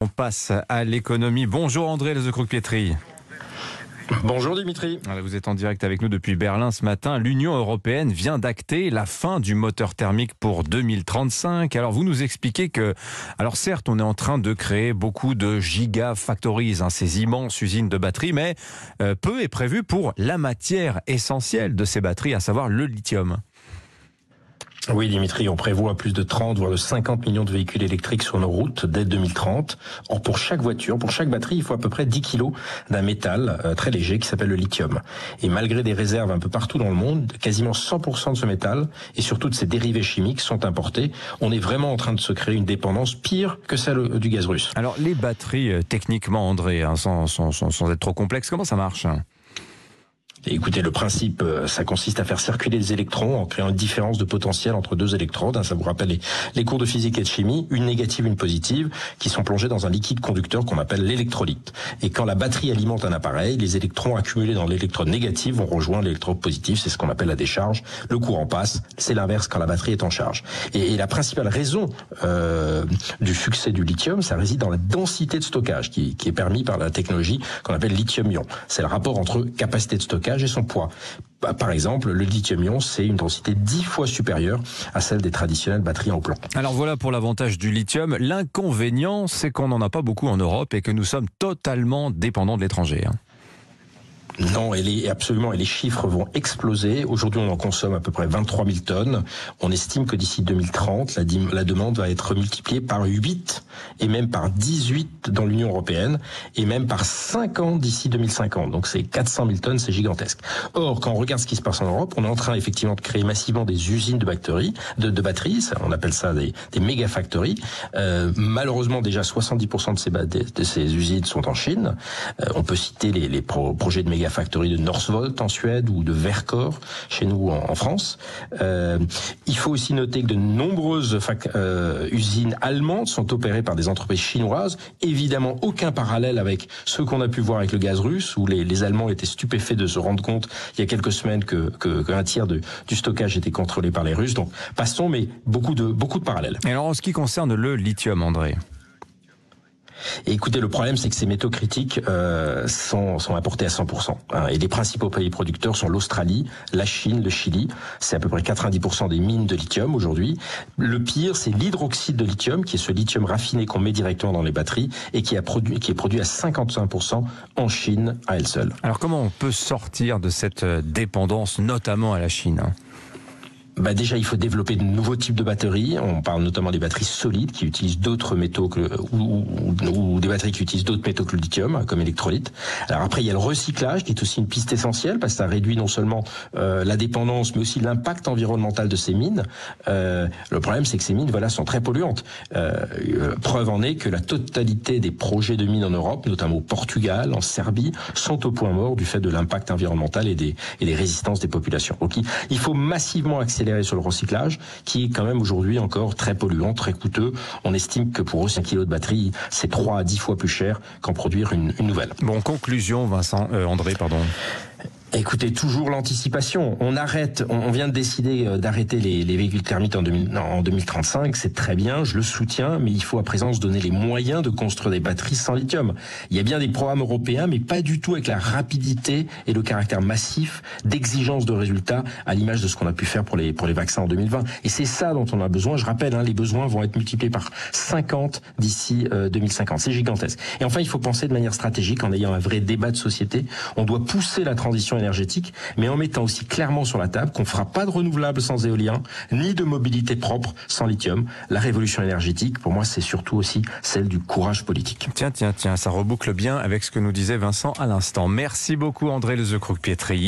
On passe à l'économie. Bonjour André Lezecroc-Pietri. Bonjour Dimitri. Vous êtes en direct avec nous depuis Berlin ce matin. L'Union européenne vient d'acter la fin du moteur thermique pour 2035. Alors vous nous expliquez que, alors certes on est en train de créer beaucoup de gigafactories, ces immenses usines de batteries, mais peu est prévu pour la matière essentielle de ces batteries, à savoir le lithium. Oui Dimitri, on prévoit plus de 30 voire de 50 millions de véhicules électriques sur nos routes dès 2030. Or pour chaque voiture, pour chaque batterie, il faut à peu près 10 kilos d'un métal très léger qui s'appelle le lithium. Et malgré des réserves un peu partout dans le monde, quasiment 100% de ce métal et surtout de ses dérivés chimiques sont importés. On est vraiment en train de se créer une dépendance pire que celle du gaz russe. Alors les batteries, techniquement André, sans être trop complexe, comment ça marche ? Écoutez, le principe, ça consiste à faire circuler des électrons en créant une différence de potentiel entre deux électrodes. Ça vous rappelle les cours de physique et de chimie, une négative, une positive, qui sont plongés dans un liquide conducteur qu'on appelle l'électrolyte. Et quand la batterie alimente un appareil, les électrons accumulés dans l'électrode négative vont rejoindre l'électrode positive. C'est ce qu'on appelle la décharge. Le courant passe. C'est l'inverse quand la batterie est en charge. Et la principale raison du succès du lithium, ça réside dans la densité de stockage qui est permis par la technologie qu'on appelle lithium-ion. C'est le rapport entre capacité de stockage et son poids. Par exemple, le lithium-ion, c'est une densité 10 fois supérieure à celle des traditionnelles batteries en plomb. Alors voilà pour l'avantage du lithium. L'inconvénient, c'est qu'on n'en a pas beaucoup en Europe et que nous sommes totalement dépendants de l'étranger. Non, absolument, et les chiffres vont exploser. Aujourd'hui, on en consomme à peu près 23 000 tonnes. On estime que d'ici 2030, la demande va être multipliée par 8 et même par 18 dans l'Union européenne et même par 50 d'ici 2050. Donc c'est 400 000 tonnes, c'est gigantesque. Or, quand on regarde ce qui se passe en Europe, on est en train effectivement de créer massivement des usines de batteries, on appelle ça des méga-factories. Malheureusement, déjà 70% de ces usines sont en Chine. On peut citer les projets de méga-factories de Northvolt en Suède ou de Verkor chez nous en France. Il faut aussi noter que de nombreuses usines allemandes sont opérées par des entreprises chinoises. Évidemment, aucun parallèle avec ce qu'on a pu voir avec le gaz russe, où les Allemands étaient stupéfaits de se rendre compte il y a quelques semaines qu'un tiers du stockage était contrôlé par les Russes. Donc passons, mais beaucoup de parallèles. Et alors en ce qui concerne le lithium, André ? Et écoutez, le problème, c'est que ces métaux critiques sont importés à 100%. Et les principaux pays producteurs sont l'Australie, la Chine, le Chili. C'est à peu près 90% des mines de lithium aujourd'hui. Le pire, c'est l'hydroxyde de lithium, qui est ce lithium raffiné qu'on met directement dans les batteries et qui est produit à 55% en Chine à elle seule. Alors comment on peut sortir de cette dépendance, notamment à la Chine ? Déjà, il faut développer de nouveaux types de batteries. On parle notamment des batteries solides qui utilisent d'autres métaux ou des batteries qui utilisent d'autres métaux que le lithium, comme électrolyte. Alors après, il y a le recyclage qui est aussi une piste essentielle parce que ça réduit non seulement la dépendance, mais aussi l'impact environnemental de ces mines. Le problème, c'est que ces mines, sont très polluantes. Preuve en est que la totalité des projets de mines en Europe, notamment au Portugal, en Serbie, sont au point mort du fait de l'impact environnemental et des résistances des populations. Donc, il faut massivement accélérer sur le recyclage, qui est quand même aujourd'hui encore très polluant, très coûteux. On estime que pour eux, 5 kilos de batterie, c'est 3 à 10 fois plus cher qu'en produire une nouvelle. Bon, conclusion, André. Écoutez, toujours l'anticipation. On vient de décider d'arrêter les véhicules thermiques en 2035. C'est très bien, je le soutiens, mais il faut à présent se donner les moyens de construire des batteries sans lithium. Il y a bien des programmes européens, mais pas du tout avec la rapidité et le caractère massif d'exigence de résultats à l'image de ce qu'on a pu faire pour les vaccins en 2020. Et c'est ça dont on a besoin. Je rappelle, les besoins vont être multipliés par 50 d'ici 2050. C'est gigantesque. Et enfin, il faut penser de manière stratégique en ayant un vrai débat de société. On doit pousser la transition énergétique, mais en mettant aussi clairement sur la table qu'on ne fera pas de renouvelables sans éolien, ni de mobilité propre sans lithium. La révolution énergétique, pour moi, c'est surtout aussi celle du courage politique. Tiens, ça reboucle bien avec ce que nous disait Vincent à l'instant. Merci beaucoup André Lezecroc-Pietri.